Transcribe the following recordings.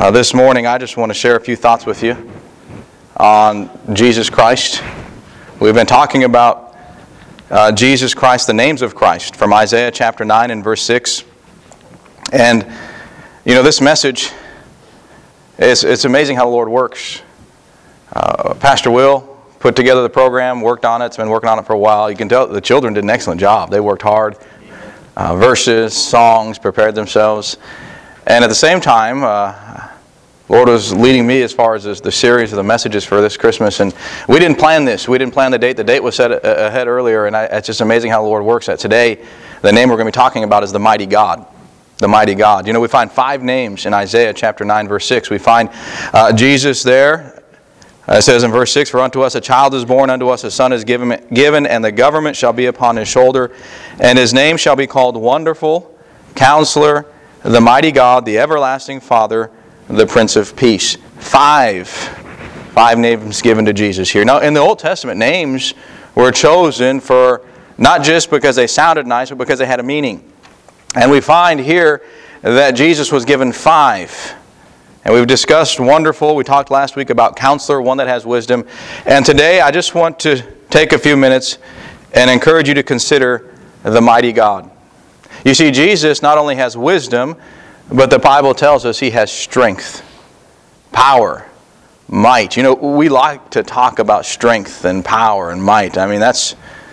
This morning I just want to share a few thoughts with you on Jesus Christ. We've been talking about Jesus Christ, the names of Christ, from Isaiah chapter 9 and verse 6. And, this message, it's amazing how the Lord works. Pastor Will put together the program, worked on it. It's been working on it for a while. You can tell the children did an excellent job. They worked hard. Verses, songs, prepared themselves. And at the same time, Lord was leading me as far as the series of the messages for this Christmas. And we didn't plan this. We didn't plan the date. The date was set ahead earlier. And it's just amazing how the Lord works. That today, the name we're going to be talking about is the Mighty God. The Mighty God. We find 5 names in Isaiah chapter 9, verse 6. We find Jesus there. It says in verse 6, "For unto us a child is born, unto us a son is given, and the government shall be upon his shoulder. And his name shall be called Wonderful, Counselor, the Mighty God, the Everlasting Father, the Prince of Peace." Five names given to Jesus here. Now, in the Old Testament, names were chosen for not just because they sounded nice, but because they had a meaning. And we find here that Jesus was given 5. And we've discussed Wonderful. We talked last week about Counselor, one that has wisdom. And today I just want to take a few minutes and encourage you to consider the Mighty God. You see, Jesus not only has wisdom, but the Bible tells us He has strength, power, might. We like to talk about strength and power and might. I mean, that's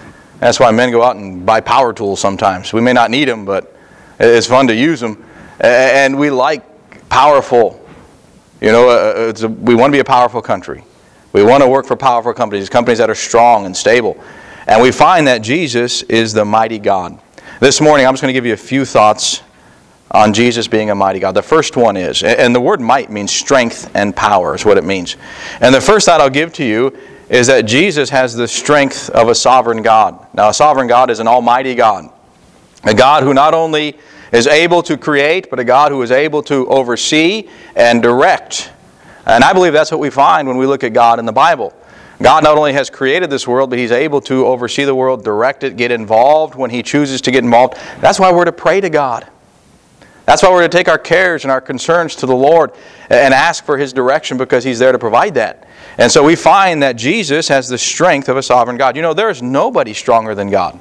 why men go out and buy power tools sometimes. We may not need them, but it's fun to use them. And we like powerful. We want to be a powerful country. We want to work for powerful companies that are strong and stable. And we find that Jesus is the mighty God. This morning, I'm just going to give you a few thoughts on Jesus being a mighty God. The first one is, and the word might means strength and power is what it means. And the first thought I'll give to you is that Jesus has the strength of a sovereign God. Now, a sovereign God is an almighty God. A God who not only is able to create, but a God who is able to oversee and direct. And I believe that's what we find when we look at God in the Bible. God not only has created this world, but He's able to oversee the world, direct it, get involved when He chooses to get involved. That's why we're to pray to God. That's why we're to take our cares and our concerns to the Lord and ask for His direction, because He's there to provide that. And so we find that Jesus has the strength of a sovereign God. There is nobody stronger than God.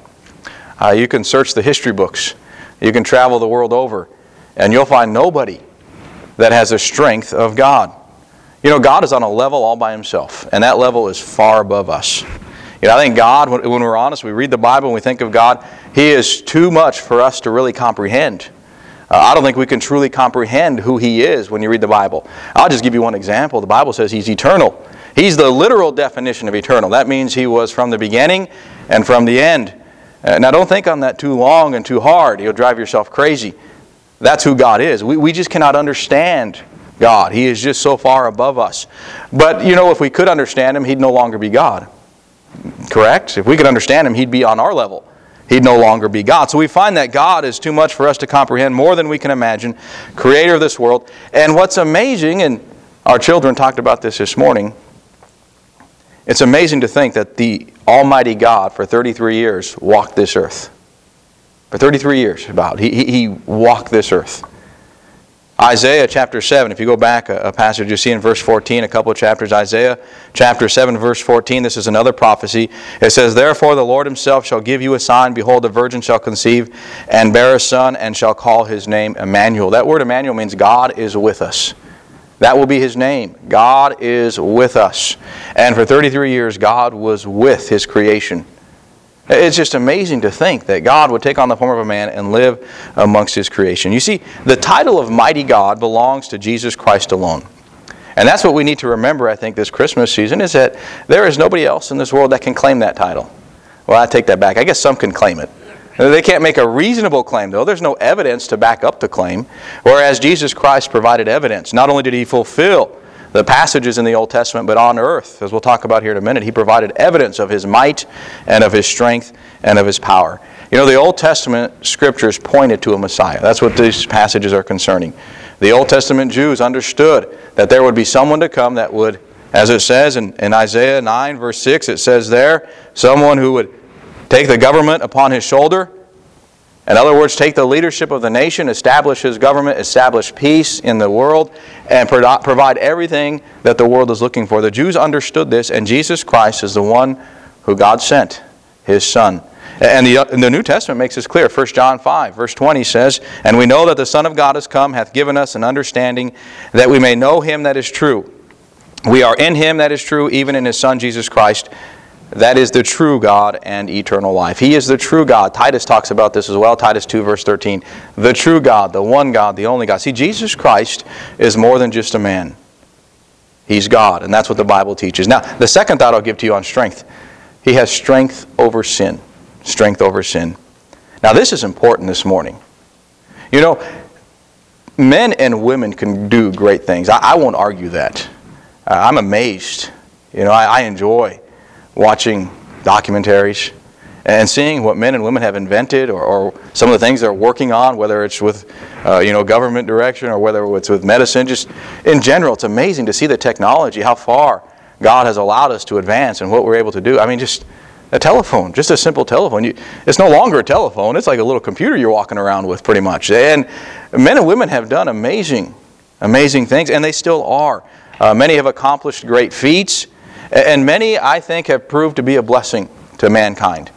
You can search the history books. You can travel the world over, and you'll find nobody that has the strength of God. God is on a level all by Himself, and that level is far above us. I think God, when we're honest, we read the Bible and we think of God, He is too much for us to really comprehend. I don't think we can truly comprehend who He is when you read the Bible. I'll just give you one example. The Bible says He's eternal. He's the literal definition of eternal. That means He was from the beginning and from the end. Now, don't think on that too long and too hard. You'll drive yourself crazy. That's who God is. We just cannot understand God. He is just so far above us. But, if we could understand Him, He'd no longer be God. Correct? If we could understand Him, He'd be on our level. He'd no longer be God. So we find that God is too much for us to comprehend, more than we can imagine, creator of this world. And what's amazing, and our children talked about this morning, it's amazing to think that the Almighty God for 33 years walked this earth. For 33 years, He walked this earth. Isaiah chapter 7, if you go back a passage you see in verse 14, a couple of chapters, Isaiah chapter 7, verse 14, this is another prophecy. It says, "Therefore the Lord Himself shall give you a sign. Behold, a virgin shall conceive and bear a son, and shall call his name Emmanuel." That word Emmanuel means God is with us. That will be His name. God is with us. And for 33 years, God was with His creation. It's just amazing to think that God would take on the form of a man and live amongst His creation. You see, the title of Mighty God belongs to Jesus Christ alone. And that's what we need to remember, I think, this Christmas season, is that there is nobody else in this world that can claim that title. Well, I take that back. I guess some can claim it. They can't make a reasonable claim, though. There's no evidence to back up the claim. Whereas Jesus Christ provided evidence. Not only did He fulfill the passages in the Old Testament, but on earth, as we'll talk about here in a minute, He provided evidence of His might and of His strength and of His power. The Old Testament Scriptures pointed to a Messiah. That's what these passages are concerning. The Old Testament Jews understood that there would be someone to come that would, as it says in Isaiah 9, verse 6, it says there, someone who would take the government upon His shoulder, In other words, take the leadership of the nation, establish His government, establish peace in the world, and provide everything that the world is looking for. The Jews understood this, and Jesus Christ is the one who God sent, His Son. And the New Testament makes this clear. 1 John 5, verse 20 says, "And we know that the Son of God is come, hath given us an understanding, that we may know Him that is true. We are in Him that is true, even in His Son Jesus Christ. That is the true God and eternal life." He is the true God. Titus talks about this as well. Titus 2, verse 13. The true God, the one God, the only God. See, Jesus Christ is more than just a man. He's God, and that's what the Bible teaches. Now, the second thought I'll give to you on strength. He has strength over sin. Strength over sin. Now, this is important this morning. You know, men and women can do great things. I won't argue that. I'm amazed. You know, I enjoy watching documentaries and seeing what men and women have invented, or some of the things they're working on, whether it's with government direction or whether it's with medicine. Just in general, it's amazing to see the technology, how far God has allowed us to advance and what we're able to do. I mean, just a telephone, just a simple telephone. It's no longer a telephone. It's like a little computer you're walking around with pretty much. And men and women have done amazing things, and they still are. Many have accomplished great feats, and many, I think, have proved to be a blessing to mankind.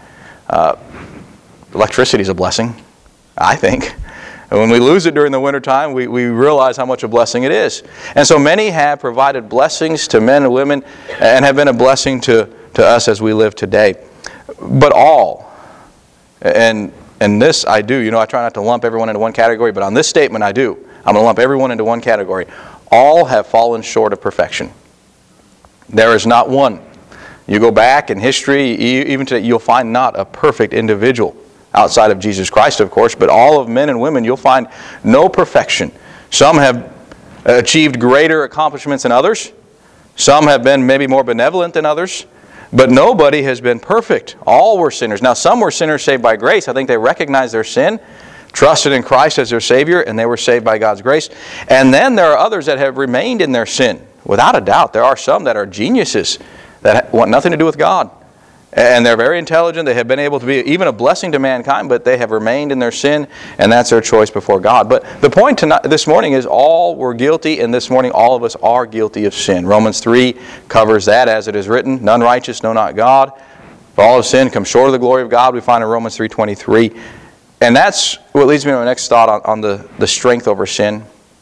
Electricity is a blessing, I think. And when we lose it during the wintertime, we realize how much a blessing it is. And so many have provided blessings to men and women and have been a blessing to us as we live today. But all, and this I do, I try not to lump everyone into one category, but on this statement I do. I'm going to lump everyone into one category. All have fallen short of perfection. There is not one. You go back in history, even today, you'll find not a perfect individual outside of Jesus Christ, of course, but all of men and women, you'll find no perfection. Some have achieved greater accomplishments than others. Some have been maybe more benevolent than others. But nobody has been perfect. All were sinners. Now, some were sinners saved by grace. I think they recognized their sin, trusted in Christ as their Savior, and they were saved by God's grace. And then there are others that have remained in their sin. Without a doubt, there are some that are geniuses that want nothing to do with God. And they're very intelligent. They have been able to be even a blessing to mankind, but they have remained in their sin, and that's their choice before God. But the point this morning is all were guilty, and this morning all of us are guilty of sin. Romans 3 covers that, as it is written, "None righteous, no, not God. For all of sin come short of the glory of God," we find in Romans 3:23. And that's what leads me to my next thought on the strength over sin.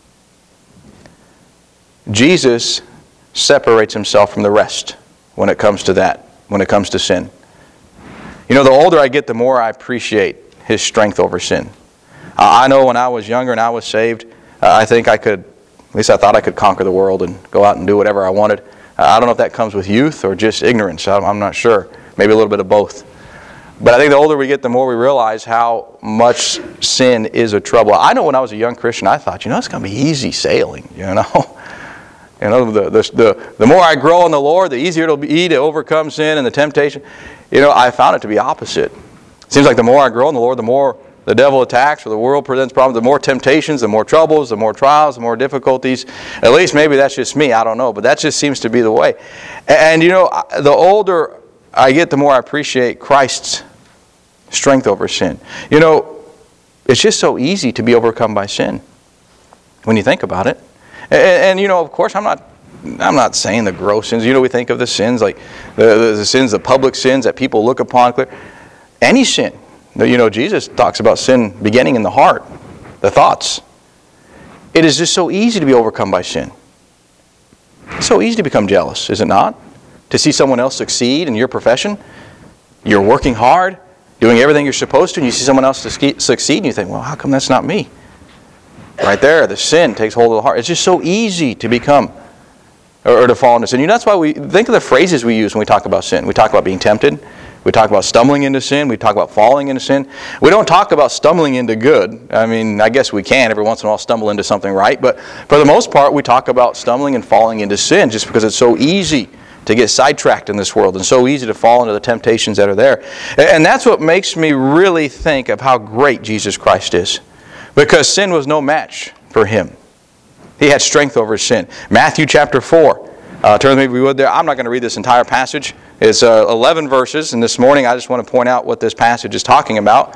Jesus separates Himself from the rest when it comes to that. When it comes to sin. The older I get, the more I appreciate His strength over sin. I know when I was younger and I was saved, I think I could, at least I thought I could conquer the world and go out and do whatever I wanted. I don't know if that comes with youth or just ignorance. I'm not sure. Maybe a little bit of both. But I think the older we get, the more we realize how much sin is a trouble. I know when I was a young Christian, I thought, it's going to be easy sailing, The more I grow in the Lord, the easier it'll be to overcome sin and the temptation. I found it to be opposite. It seems like the more I grow in the Lord, the more the devil attacks or the world presents problems, the more temptations, the more troubles, the more trials, the more difficulties. At least maybe that's just me, I don't know, but that just seems to be the way. And the older I get, the more I appreciate Christ's strength over sin. It's just so easy to be overcome by sin when you think about it. And of course, I'm not saying the gross sins. We think of the sins like the sins, the public sins that people look upon. Any sin. Jesus talks about sin beginning in the heart, the thoughts. It is just so easy to be overcome by sin. It's so easy to become jealous, is it not? To see someone else succeed in your profession. You're working hard, doing everything you're supposed to, and you see someone else succeed, and you think, well, how come that's not me? Right there, the sin takes hold of the heart. It's just so easy to become, or to fall into sin. That's why we think of the phrases we use when we talk about sin. We talk about being tempted. We talk about stumbling into sin. We talk about falling into sin. We don't talk about stumbling into good. I guess we can every once in a while stumble into something right. But for the most part, we talk about stumbling and falling into sin just because it's so easy to get sidetracked in this world and so easy to fall into the temptations that are there. And that's what makes me really think of how great Jesus Christ is. Because sin was no match for Him. He had strength over sin. Matthew chapter 4. Turn with me if you would there. I'm not going to read this entire passage. It's 11 verses, and this morning I just want to point out what this passage is talking about.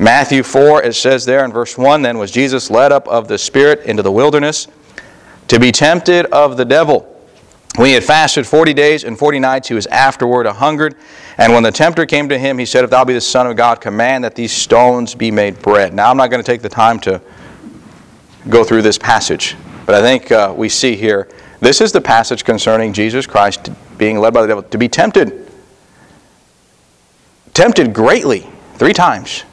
Matthew 4, it says there in verse 1, Then was Jesus led up of the Spirit into the wilderness to be tempted of the devil. When he had fasted 40 days and 40 nights, he was afterward a-hungered. And when the tempter came to him, he said, If thou be the Son of God, command that these stones be made bread. Now, I'm not going to take the time to go through this passage, but I think we see here, this is the passage concerning Jesus Christ being led by the devil to be tempted. Tempted greatly, 3 times.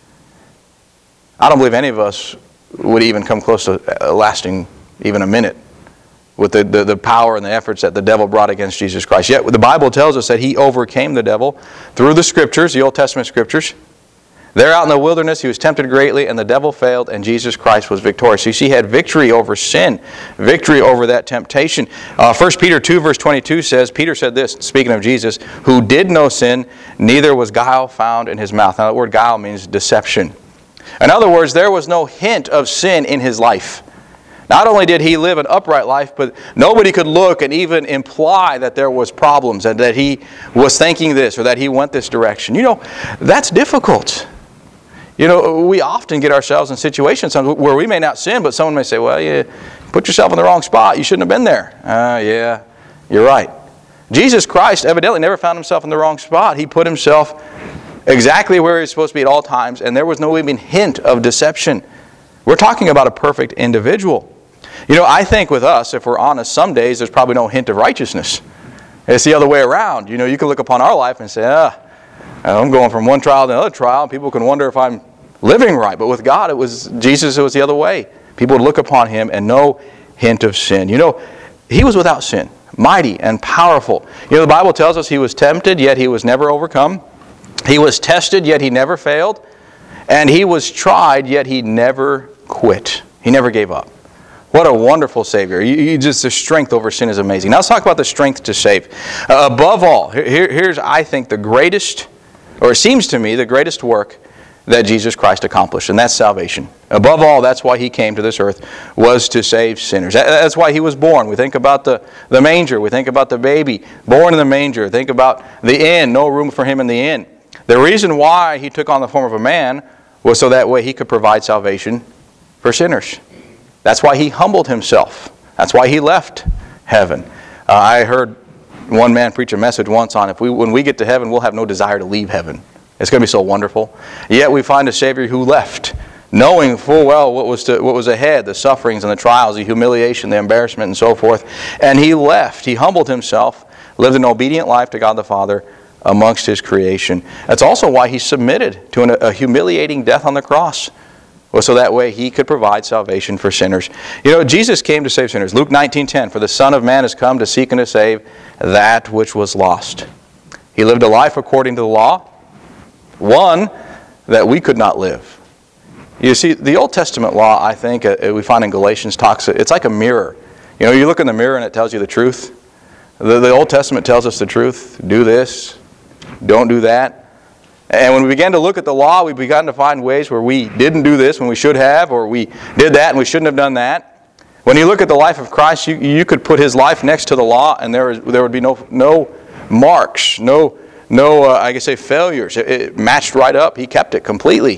I don't believe any of us would even come close to lasting even a minute with the power and the efforts that the devil brought against Jesus Christ. Yet the Bible tells us that he overcame the devil through the Scriptures, the Old Testament Scriptures. There out in the wilderness, he was tempted greatly, and the devil failed, and Jesus Christ was victorious. You see, he had victory over sin, victory over that temptation. 1 Peter 2, verse 22 says, Peter said this, speaking of Jesus, who did no sin, neither was guile found in his mouth. Now, the word guile means deception. In other words, there was no hint of sin in his life. Not only did he live an upright life, but nobody could look and even imply that there was problems and that he was thinking this or that he went this direction. You know, that's difficult. You know, we often get ourselves in situations where we may not sin, but someone may say, well, you put yourself in the wrong spot. You shouldn't have been there. Yeah, you're right. Jesus Christ evidently never found himself in the wrong spot. He put himself exactly where he was supposed to be at all times, and there was no even hint of deception. We're talking about a perfect individual. You know, I think with us, if we're honest, some days there's probably no hint of righteousness. It's the other way around. You know, you can look upon our life and say, I'm going from one trial to another trial. People can wonder if I'm living right. But with God, it was the other way. People would look upon him and no hint of sin. You know, he was without sin, mighty and powerful. You know, the Bible tells us he was tempted, yet he was never overcome. He was tested, yet he never failed. And he was tried, yet he never quit. He never gave up. What a wonderful Savior. The strength over sin is amazing. Now let's talk about the strength to save. Above all, here's, I think, the greatest, or it seems to me, the greatest work that Jesus Christ accomplished, and that's salvation. Above all, that's why he came to this earth, was to save sinners. That's why he was born. We think about the manger. We think about the baby born in the manger. Think about the inn, no room for him in the inn. The reason why he took on the form of a man was so that way he could provide salvation for sinners. That's why he humbled himself. That's why he left heaven. I heard one man preach a message once on when we get to heaven, we'll have no desire to leave heaven. It's going to be so wonderful. Yet we find a Savior who left, knowing full well what was ahead, the sufferings and the trials, the humiliation, the embarrassment, and so forth. And he left. He humbled himself, lived an obedient life to God the Father amongst his creation. That's also why he submitted to a humiliating death on the cross. Well, so that way he could provide salvation for sinners. You know, Jesus came to save sinners. Luke 19:10, for the Son of Man has come to seek and to save that which was lost. He lived a life according to the law, one that we could not live. You see, the Old Testament law, I think, we find in Galatians, it's like a mirror. You know, you look in the mirror and it tells you the truth. The Old Testament tells us the truth. Do this, don't do that. And when we began to look at the law, we began to find ways where we didn't do this when we should have, or we did that and we shouldn't have done that. When you look at the life of Christ, you could put his life next to the law, and there would be no marks, no failures. It matched right up. He kept it completely.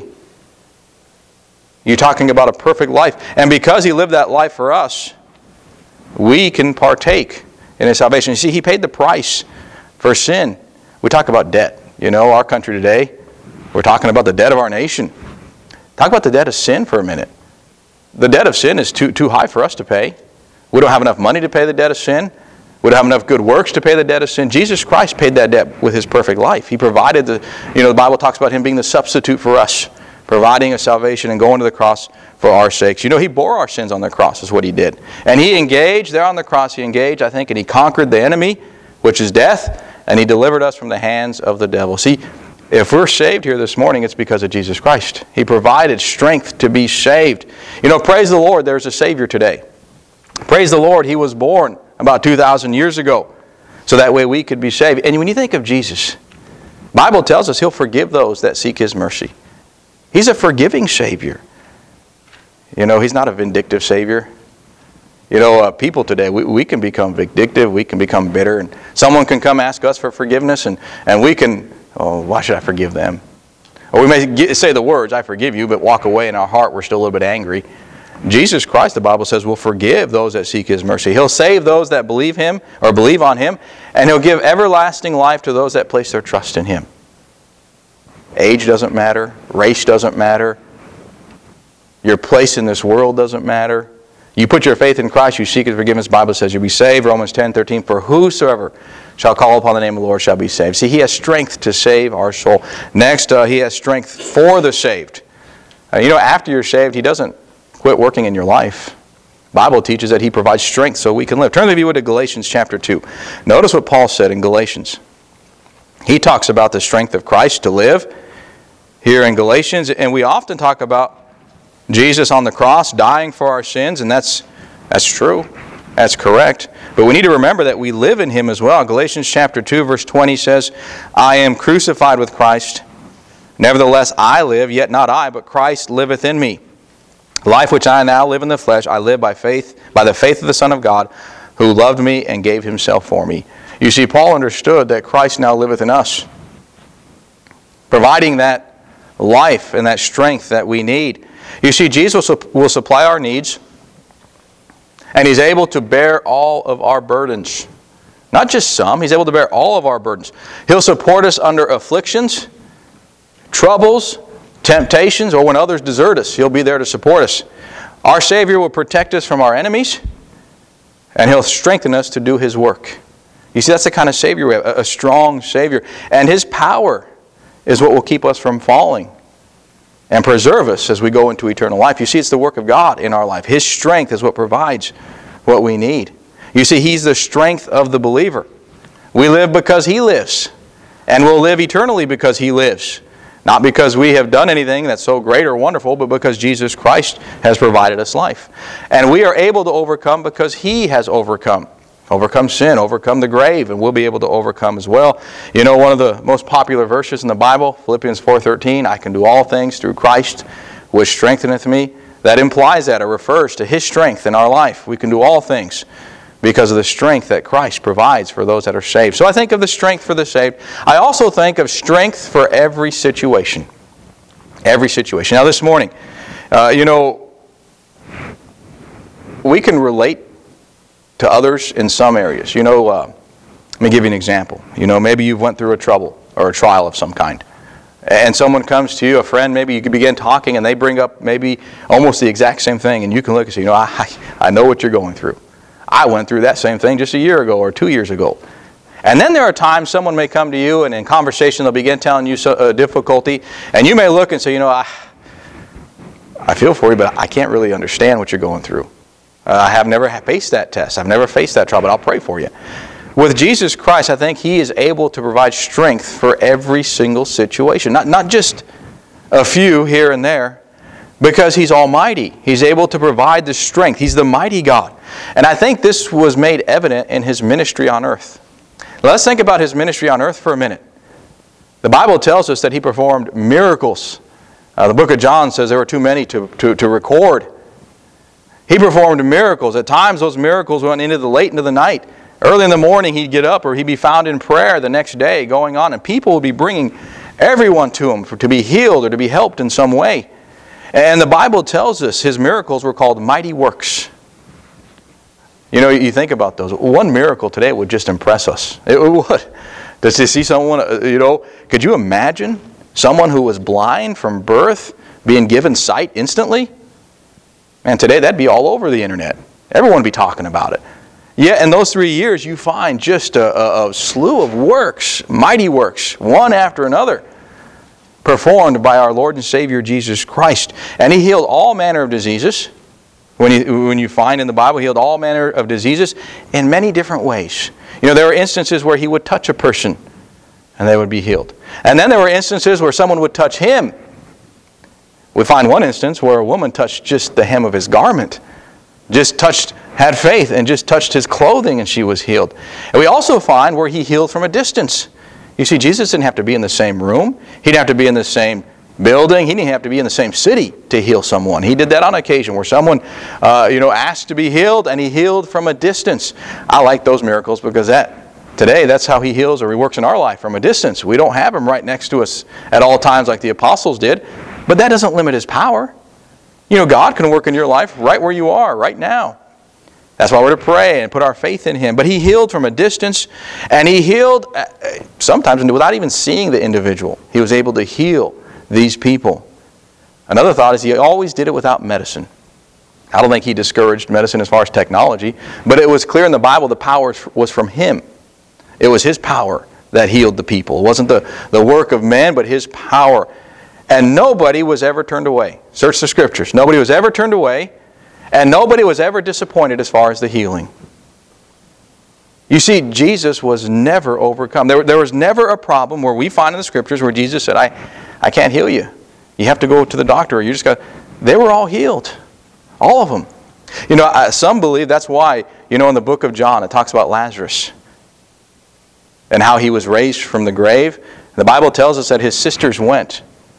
You're talking about a perfect life. And because he lived that life for us, we can partake in his salvation. You see, he paid the price for sin. We talk about debt. You know, our country today, we're talking about the debt of our nation. Talk about the debt of sin for a minute. The debt of sin is too high for us to pay. We don't have enough money to pay the debt of sin. We don't have enough good works to pay the debt of sin. Jesus Christ paid that debt with his perfect life. He provided the Bible talks about him being the substitute for us, providing a salvation and going to the cross for our sakes. You know, he bore our sins on the cross is what he did. And he engaged there on the cross, and he conquered the enemy, which is death, and he delivered us from the hands of the devil. See, if we're saved here this morning, it's because of Jesus Christ. He provided strength to be saved. You know, praise the Lord, there's a Savior today. Praise the Lord, he was born about 2,000 years ago, so that way we could be saved. And when you think of Jesus, the Bible tells us he'll forgive those that seek his mercy. He's a forgiving Savior. You know, he's not a vindictive Savior. You know, people today, we can become vindictive, we can become bitter, and someone can come ask us for forgiveness, and we can, why should I forgive them? Or we may say the words, I forgive you, but walk away in our heart, we're still a little bit angry. Jesus Christ, the Bible says, will forgive those that seek His mercy. He'll save those that believe Him or believe on Him, and He'll give everlasting life to those that place their trust in Him. Age doesn't matter. Race doesn't matter. Your place in this world doesn't matter. You put your faith in Christ, you seek His forgiveness. The Bible says you'll be saved. Romans 10:13, for whosoever shall call upon the name of the Lord shall be saved. See, He has strength to save our soul. Next, He has strength for the saved. After you're saved, He doesn't quit working in your life. The Bible teaches that He provides strength so we can live. Turn with me to Galatians chapter 2. Notice what Paul said in Galatians. He talks about the strength of Christ to live here in Galatians, and we often talk about Jesus on the cross dying for our sins, and that's true. That's correct. But we need to remember that we live in Him as well. Galatians chapter 2 verse 20 says, I am crucified with Christ. Nevertheless I live, yet not I, but Christ liveth in me. Life which I now live in the flesh, I live by the faith of the Son of God, who loved me and gave Himself for me. You see, Paul understood that Christ now liveth in us, providing that life and that strength that we need. You see, Jesus will supply our needs, and He's able to bear all of our burdens. Not just some, He's able to bear all of our burdens. He'll support us under afflictions, troubles, temptations, or when others desert us. He'll be there to support us. Our Savior will protect us from our enemies, and He'll strengthen us to do His work. You see, that's the kind of Savior we have, a strong Savior. And His power is what will keep us from falling and preserve us as we go into eternal life. You see, it's the work of God in our life. His strength is what provides what we need. You see, He's the strength of the believer. We live because He lives, and we'll live eternally because He lives. Not because we have done anything that's so great or wonderful, but because Jesus Christ has provided us life. And we are able to overcome because He has overcome. Overcome sin, overcome the grave, and we'll be able to overcome as well. One of the most popular verses in the Bible, Philippians 4:13, I can do all things through Christ, which strengtheneth me. That implies that, or refers to His strength in our life. We can do all things because of the strength that Christ provides for those that are saved. So I think of the strength for the saved. I also think of strength for every situation. Every situation. Now this morning, we can relate to others in some areas. Let me give you an example. Maybe you've went through a trouble or a trial of some kind. And someone comes to you, a friend, maybe you could begin talking and they bring up maybe almost the exact same thing, and you can look and say, I know what you're going through. I went through that same thing just a year ago or 2 years ago. And then there are times someone may come to you and in conversation they'll begin telling you a difficulty, and you may look and say, I feel for you, but I can't really understand what you're going through. I have never faced that test. I've never faced that trial, but I'll pray for you. With Jesus Christ, I think He is able to provide strength for every single situation. Not just a few here and there, because He's almighty. He's able to provide the strength. He's the mighty God. And I think this was made evident in His ministry on earth. Let's think about His ministry on earth for a minute. The Bible tells us that He performed miracles. The book of John says there were too many to record. He performed miracles. At times those miracles went late into the night. Early in the morning He'd get up, or He'd be found in prayer the next day going on, and people would be bringing everyone to Him to be healed or to be helped in some way. And the Bible tells us His miracles were called mighty works. You think about those. One miracle today would just impress us. It would. To see someone, could you imagine someone who was blind from birth being given sight instantly? And today that'd be all over the internet. Everyone would be talking about it. Yet in those 3 years you find just a slew of works, mighty works, one after another, performed by our Lord and Savior Jesus Christ. And He healed all manner of diseases. When you find in the Bible, He healed all manner of diseases in many different ways. There were instances where He would touch a person and they would be healed. And then there were instances where someone would touch Him. We find one instance where a woman touched just the hem of His garment. Had faith and just touched His clothing and she was healed. And we also find where He healed from a distance. You see, Jesus didn't have to be in the same room. He didn't have to be in the same building. He didn't have to be in the same city to heal someone. He did that on occasion where someone asked to be healed, and He healed from a distance. I like those miracles because that Today, that's how He heals or He works in our life, from a distance. We don't have Him right next to us at all times like the apostles did, but that doesn't limit His power. You know, God can work in your life right where you are, right now. That's why we're to pray and put our faith in Him. But He healed from a distance, and He healed sometimes without even seeing the individual. He was able to heal these people. Another thought is He always did it without medicine. I don't think He discouraged medicine as far as technology, but it was clear in the Bible the power was from Him. It was His power that healed the people. It wasn't the work of man, but His power. And nobody was ever turned away. Search the Scriptures. Nobody was ever turned away, and nobody was ever disappointed as far as the healing. You see, Jesus was never overcome. There was never a problem where we find in the Scriptures where Jesus said, I can't heal you. You have to go to the doctor. Or you just got. They were all healed. All of them. You know, some believe that's why, you know, in the book of John, it talks about Lazarus and how he was raised from the grave. The Bible tells us that his sister went,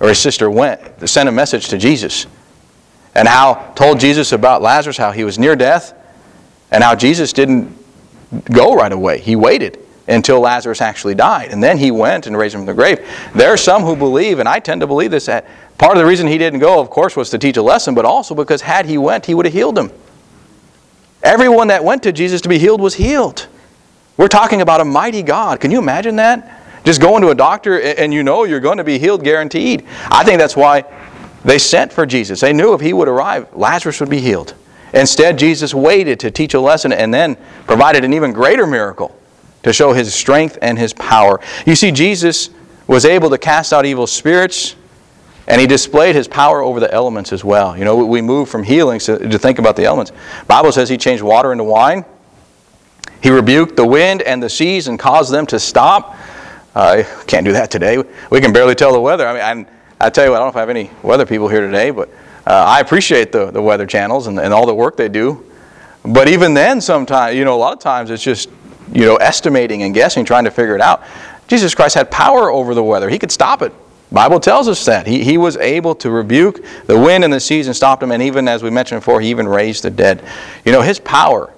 to send a message to Jesus. And how told Jesus about Lazarus, how he was near death, and how Jesus didn't go right away. He waited until Lazarus actually died. And then He went and raised him from the grave. There are some who believe, and I tend to believe this, that part of the reason He didn't go, of course, was to teach a lesson, but also because had He went, He would have healed him. Everyone that went to Jesus to be healed was healed. We're talking about a mighty God. Can you imagine that? Just going to a doctor and you know you're going to be healed, guaranteed. I think that's why they sent for Jesus. They knew if He would arrive, Lazarus would be healed. Instead, Jesus waited to teach a lesson and then provided an even greater miracle to show His strength and His power. You see, Jesus was able to cast out evil spirits, and He displayed His power over the elements as well. You know, we move from healings to think about the elements. The Bible says He changed water into wine. He rebuked the wind and the seas and caused them to stop. Can't do that today. We can barely tell the weather. I mean, I tell you what, I don't know if I have any weather people here today, but I appreciate the weather channels and all the work they do. But even then, sometimes, you know, a lot of times it's just, you know, estimating and guessing, trying to figure it out. Jesus Christ had power over the weather. He could stop it. The Bible tells us that. He was able to rebuke the wind and the seas and stop them. And even, as we mentioned before, He even raised the dead. You know, His power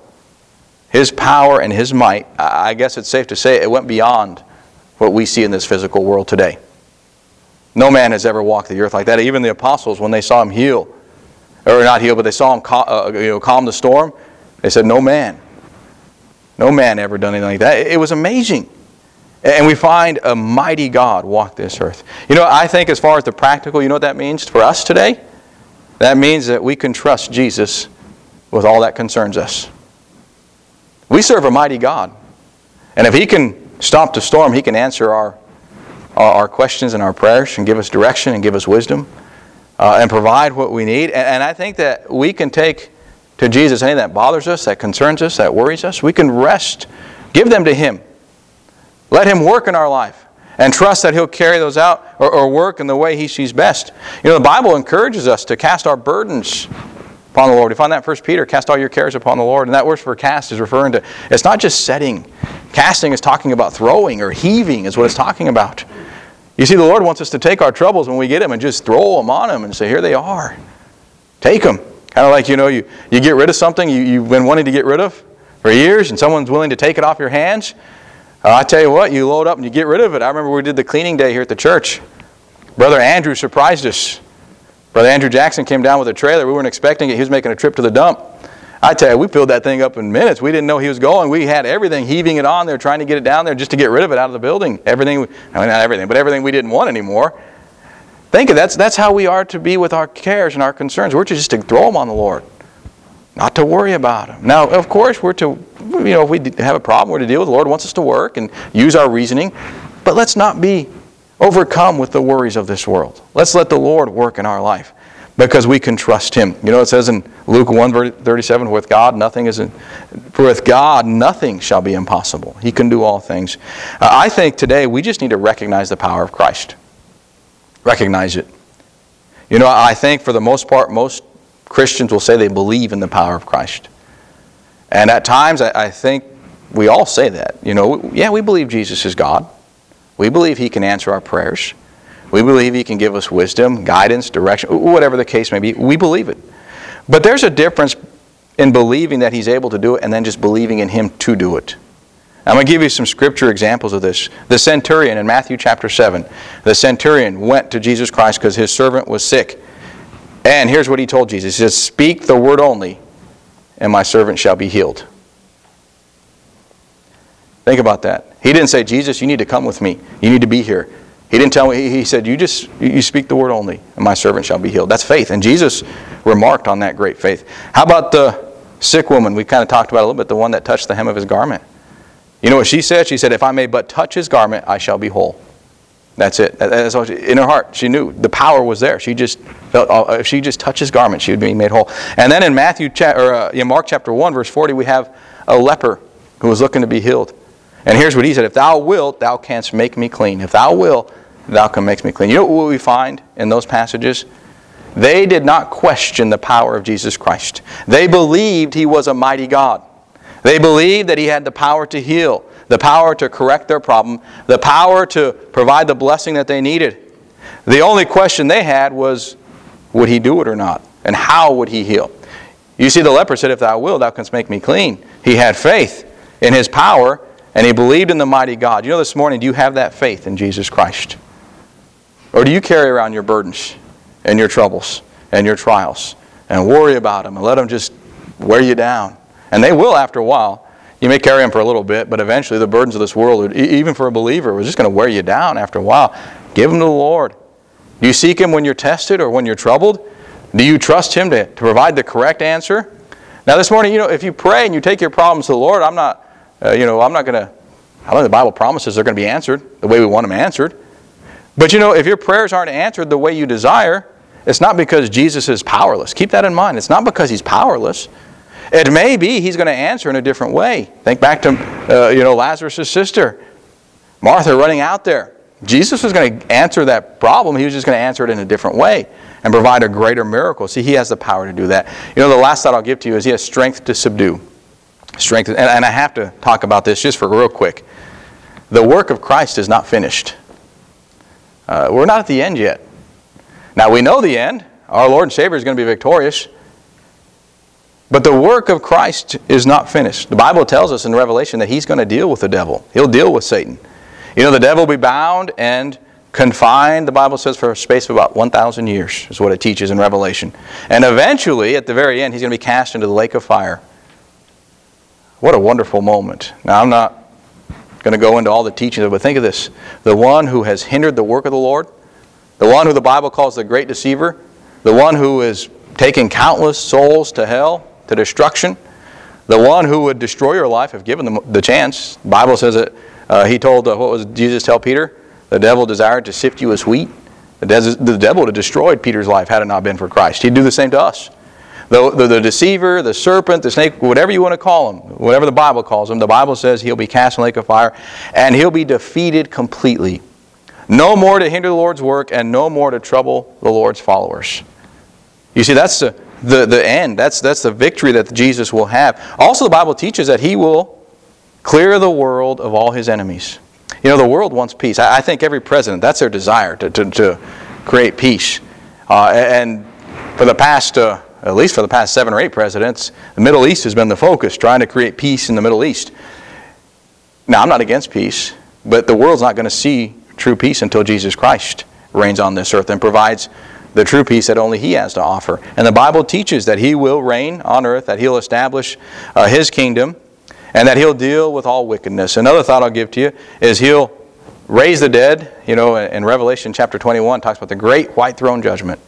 and His might, I guess it's safe to say, it went beyond what we see in this physical world today. No man has ever walked the earth like that. Even the apostles, when they saw Him heal, or not heal, but they saw Him calm the storm, they said, no man ever done anything like that. It was amazing. And we find a mighty God walk this earth. You know, I think as far as the practical, you know what that means for us today? That means that we can trust Jesus with all that concerns us. We serve a mighty God. And if He can stop the storm, He can answer our questions and our prayers and give us direction and give us wisdom and provide what we need. And I think that we can take to Jesus anything that bothers us, that concerns us, that worries us. We can rest, give them to Him. Let Him work in our life and trust that He'll carry those out or work in the way He sees best. You know, the Bible encourages us to cast our burdens upon the Lord. We find that in 1 Peter, cast all your cares upon the Lord. And that word for cast is referring to, it's not just setting. Casting is talking about throwing or heaving is what it's talking about. You see, the Lord wants us to take our troubles when we get them and just throw them on Him and say, here they are. Take them. Kind of like, you know, you get rid of something you've been wanting to get rid of for years and someone's willing to take it off your hands. I tell you what, you load up and you get rid of it. I remember we did the cleaning day here at the church. Brother Andrew surprised us. Brother Andrew Jackson came down with a trailer. We weren't expecting it. He was making a trip to the dump. I tell you, we filled that thing up in minutes. We didn't know he was going. We had everything, heaving it on there, trying to get it down there just to get rid of it out of the building. Everything, I mean, not everything, but everything we didn't want anymore. Think of that's how we are to be with our cares and our concerns. We're just to throw them on the Lord, not to worry about them. Now, of course, we're to, you know, if we have a problem, we're to deal with. The Lord wants us to work and use our reasoning, but let's not be overcome with the worries of this world. Let's let the Lord work in our life because we can trust Him. You know, it says in Luke 1:37, with God nothing shall be impossible. He can do all things. I think today we just need to recognize the power of Christ. Recognize it. You know, I think for the most part, most Christians will say they believe in the power of Christ. And at times, I think we all say that. You know, yeah, we believe Jesus is God. We believe He can answer our prayers. We believe He can give us wisdom, guidance, direction, whatever the case may be. We believe it. But there's a difference in believing that He's able to do it and then just believing in Him to do it. I'm going to give you some scripture examples of this. The centurion in Matthew chapter 7. The centurion went to Jesus Christ because his servant was sick. And here's what he told Jesus. He says, "Speak the word only, and my servant shall be healed." Think about that. He didn't say, "Jesus, you need to come with me. You need to be here." He didn't tell me. He said, you speak the word only, and my servant shall be healed. That's faith. And Jesus remarked on that great faith. How about the sick woman? We kind of talked about a little bit, the one that touched the hem of his garment. You know what she said? She said, "If I may but touch his garment, I shall be whole." That's it. That's all in her heart, she knew the power was there. She just felt if she just touched his garment, she would be made whole. And then in Mark chapter 1, verse 40, we have a leper who was looking to be healed. And here's what he said: "If thou wilt, thou canst make me clean. If thou wilt, thou canst make me clean." You know what we find in those passages? They did not question the power of Jesus Christ. They believed He was a mighty God. They believed that He had the power to heal, the power to correct their problem, the power to provide the blessing that they needed. The only question they had was, would He do it or not? And how would He heal? You see, the leper said, "If thou wilt, thou canst make me clean." He had faith in His power, and he believed in the mighty God. You know, this morning, do you have that faith in Jesus Christ? Or do you carry around your burdens and your troubles and your trials and worry about them and let them just wear you down? And they will after a while. You may carry them for a little bit, but eventually the burdens of this world, even for a believer, are just going to wear you down after a while. Give them to the Lord. Do you seek Him when you're tested or when you're troubled? Do you trust Him to provide the correct answer? Now this morning, you know, if you pray and you take your problems to the Lord, I'm not going to, I don't think the Bible promises they're going to be answered the way we want them answered. But you know, if your prayers aren't answered the way you desire, it's not because Jesus is powerless. Keep that in mind. It's not because He's powerless. It may be He's going to answer in a different way. Think back to, Lazarus' sister, Martha, running out there. Jesus was going to answer that problem. He was just going to answer it in a different way and provide a greater miracle. See, He has the power to do that. You know, the last thought I'll give to you is He has strength to subdue. Strength, and I have to talk about this just for real quick. The work of Christ is not finished. We're not at the end yet. Now we know the end. Our Lord and Savior is going to be victorious. But the work of Christ is not finished. The Bible tells us in Revelation that He's going to deal with the devil. He'll deal with Satan. You know, the devil will be bound and confined, the Bible says, for a space of about 1,000 years, is what it teaches in Revelation. And eventually, at the very end, he's going to be cast into the lake of fire. What a wonderful moment. Now, I'm not going to go into all the teachings, but think of this. The one who has hindered the work of the Lord, the one who the Bible calls the great deceiver, the one who is taking countless souls to hell, to destruction, the one who would destroy your life if given the chance. The Bible says that He told, what was Jesus tell Peter? The devil desired to sift you as wheat. The devil would have destroyed Peter's life had it not been for Christ. He'd do the same to us. The deceiver, the serpent, the snake, whatever you want to call him, whatever the Bible calls him, the Bible says he'll be cast in the lake of fire, and he'll be defeated completely. No more to hinder the Lord's work, and no more to trouble the Lord's followers. You see, that's the end. That's the victory that Jesus will have. Also, the Bible teaches that He will clear the world of all His enemies. You know, the world wants peace. I think every president, that's their desire, to create peace. And for the past... at least for the past 7 or 8 presidents, the Middle East has been the focus, trying to create peace in the Middle East. Now, I'm not against peace, but the world's not going to see true peace until Jesus Christ reigns on this earth and provides the true peace that only He has to offer. And the Bible teaches that He will reign on earth, that He'll establish His kingdom, and that He'll deal with all wickedness. Another thought I'll give to you is He'll raise the dead. You know, in Revelation chapter 21, it talks about the great white throne judgment.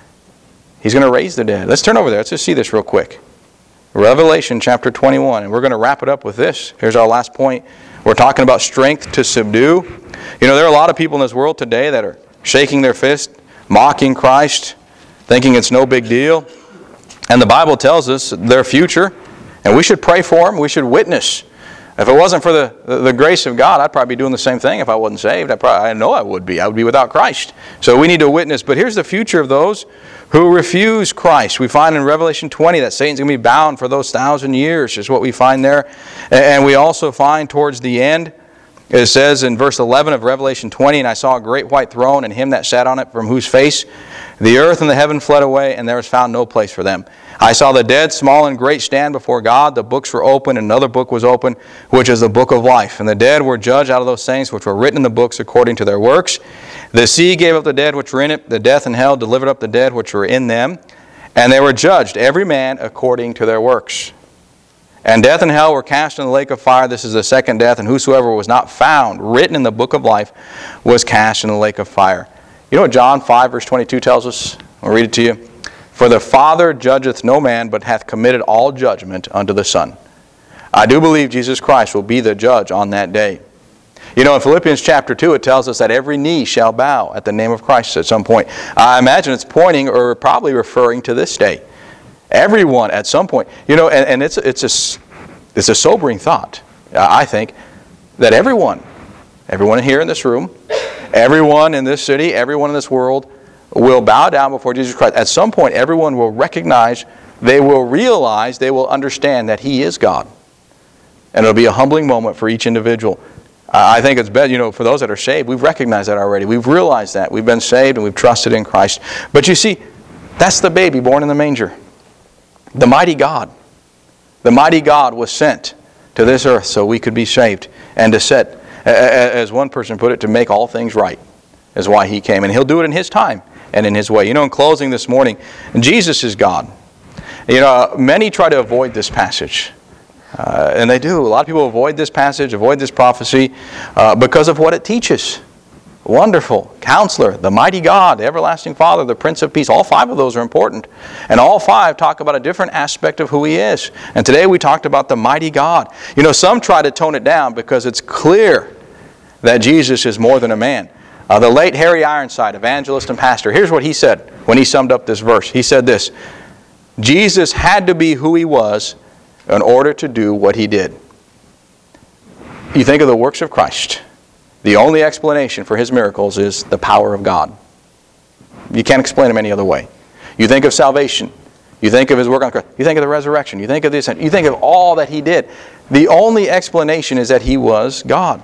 He's going to raise the dead. Let's turn over there. Let's just see this real quick. Revelation chapter 21. And we're going to wrap it up with this. Here's our last point. We're talking about strength to subdue. You know, there are a lot of people in this world today that are shaking their fist, mocking Christ, thinking it's no big deal. And the Bible tells us their future. And we should pray for them. We should witness. If it wasn't for the grace of God, I'd probably be doing the same thing if I wasn't saved. I know I would be. I would be without Christ. So we need to witness. But here's the future of those who refuse Christ. We find in Revelation 20 that Satan's going to be bound for those 1,000 years, is what we find there. And we also find towards the end It says in verse 11 of Revelation 20, "And I saw a great white throne, and him that sat on it, from whose face the earth and the heaven fled away, and there was found no place for them. I saw the dead, small and great, stand before God. The books were open, and another book was open, which is the book of life. And the dead were judged out of those things which were written in the books according to their works. The sea gave up the dead which were in it. The death and hell delivered up the dead which were in them. And they were judged, every man according to their works. And death and hell were cast in the lake of fire. This is the second death. And whosoever was not found written in the book of life was cast in the lake of fire." You know what John 5 verse 22 tells us? I'll read it to you. "For the Father judgeth no man, but hath committed all judgment unto the Son." I do believe Jesus Christ will be the judge on that day. You know, in Philippians chapter 2, it tells us that every knee shall bow at the name of Christ at some point. I imagine it's pointing or probably referring to this day. Everyone at some point. You know, and it's a sobering thought, I think, that everyone here in this room, everyone in this city, everyone in this world will bow down before Jesus Christ. At some point, everyone will recognize, they will realize, they will understand that He is God. And it'll be a humbling moment for each individual. I think it's better, you know, for those that are saved, we've recognized that already. We've realized that. We've been saved and we've trusted in Christ. But you see, that's the baby born in the manger. The mighty God. The mighty God was sent to this earth so we could be saved and to set, as one person put it, to make all things right is why He came. And He'll do it in His time and in His way. You know, in closing this morning, Jesus is God. You know, many try to avoid this passage. And they do. A lot of people avoid this passage, avoid this prophecy because of what it teaches. Wonderful Counselor, the mighty God, the everlasting Father, the Prince of Peace. All five of those are important. And all five talk about a different aspect of who He is. And today we talked about the mighty God. You know, some try to tone it down because it's clear that Jesus is more than a man. The late Harry Ironside, evangelist and pastor, here's what he said when he summed up this verse. He said this: "Jesus had to be who He was in order to do what He did." You think of the works of Christ. The only explanation for His miracles is the power of God. You can't explain them any other way. You think of salvation. You think of His work on the cross. You think of the resurrection. You think of the ascension. You think of all that He did. The only explanation is that He was God.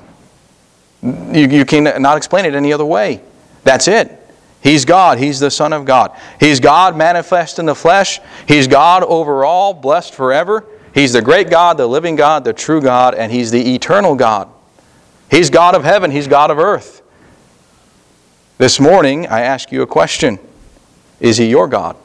You cannot explain it any other way. That's it. He's God. He's the Son of God. He's God manifest in the flesh. He's God over all, blessed forever. He's the great God, the living God, the true God, and He's the eternal God. He's God of heaven. He's God of earth. This morning, I ask you a question. Is He your God?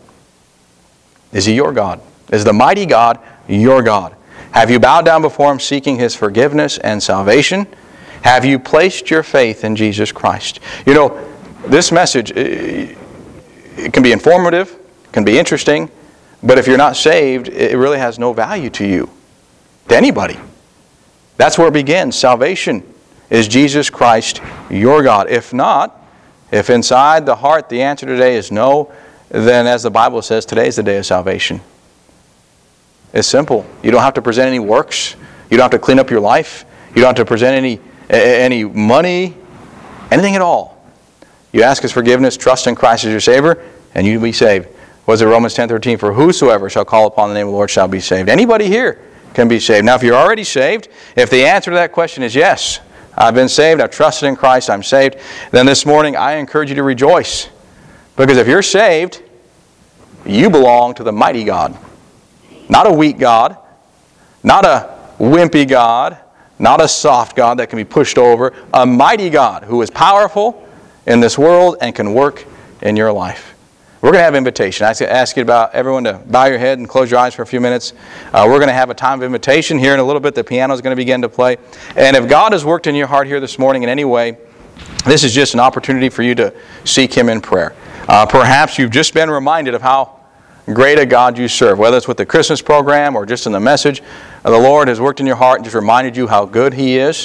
Is He your God? Is the mighty God your God? Have you bowed down before Him seeking His forgiveness and salvation? Have you placed your faith in Jesus Christ? You know, this message, it can be informative, can be interesting, but if you're not saved, it really has no value to you, to anybody. That's where it begins. Salvation. Is Jesus Christ your God? If not, if inside the heart the answer today is no, then as the Bible says, today is the day of salvation. It's simple. You don't have to present any works. You don't have to clean up your life. You don't have to present any money, anything at all. You ask His forgiveness, trust in Christ as your Savior, and you'll be saved. What is it, Romans 10:13? "For whosoever shall call upon the name of the Lord shall be saved." Anybody here can be saved. Now, if you're already saved, if the answer to that question is yes, I've been saved, I've trusted in Christ, I'm saved, then this morning I encourage you to rejoice. Because if you're saved, you belong to the mighty God. Not a weak God, not a wimpy God, not a soft God that can be pushed over. A mighty God who is powerful in this world and can work in your life. We're going to have invitation. I ask you about everyone to bow your head and close your eyes for a few minutes. We're going to have a time of invitation here in a little bit. The piano is going to begin to play. And if God has worked in your heart here this morning in any way, this is just an opportunity for you to seek Him in prayer. Perhaps you've just been reminded of how great a God you serve, whether it's with the Christmas program or just in the message. The Lord has worked in your heart and just reminded you how good He is,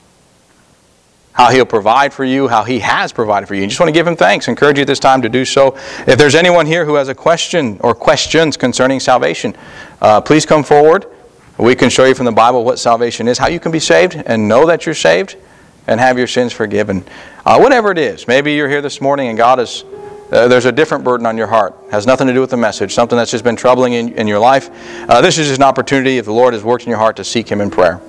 how He'll provide for you, how He has provided for you. You just want to give Him thanks. I encourage you at this time to do so. If there's anyone here who has a question or questions concerning salvation, please come forward. We can show you from the Bible what salvation is, how you can be saved and know that you're saved and have your sins forgiven. Whatever it is. Maybe you're here this morning and God is there's a different burden on your heart. It has nothing to do with the message, something that's just been troubling in your life. This is just an opportunity, if the Lord has worked in your heart, to seek Him in prayer.